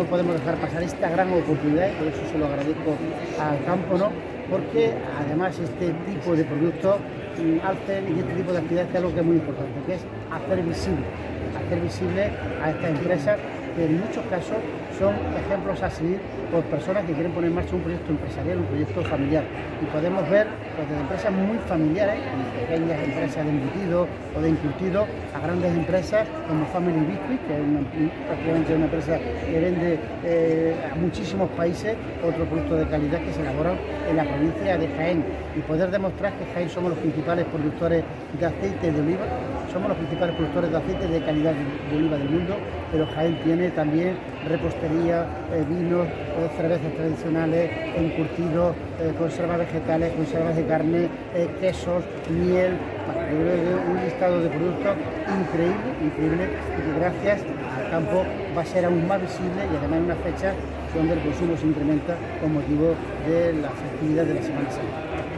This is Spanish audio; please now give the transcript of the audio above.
No podemos dejar pasar esta gran oportunidad y por eso se lo agradezco al campo, ¿no? Porque además este tipo de productos hacen y este tipo de actividades es algo que es muy importante, que es hacer visible a estas empresas que en muchos casos son ejemplos a seguir por personas que quieren poner en marcha un proyecto empresarial, un proyecto familiar. Y podemos ver desde empresas muy familiares, pequeñas empresas de embutido o de encurtido, a grandes empresas como Family Biscuit, que es prácticamente una empresa que vende a muchísimos países otros productos de calidad que se elaboran en la provincia de Jaén. Y poder demostrar que Jaén somos los principales productores de aceite de oliva, somos los principales productores de aceite de calidad de oliva del mundo, pero Jaén tiene también repostería, vinos, cervezas tradicionales, encurtidos, conservas vegetales, conservas de carne, quesos, miel, un listado de productos increíble, y que gracias al campo va a ser aún más visible y además en una fecha donde el consumo se incrementa con motivo de la festividad de la Semana Santa.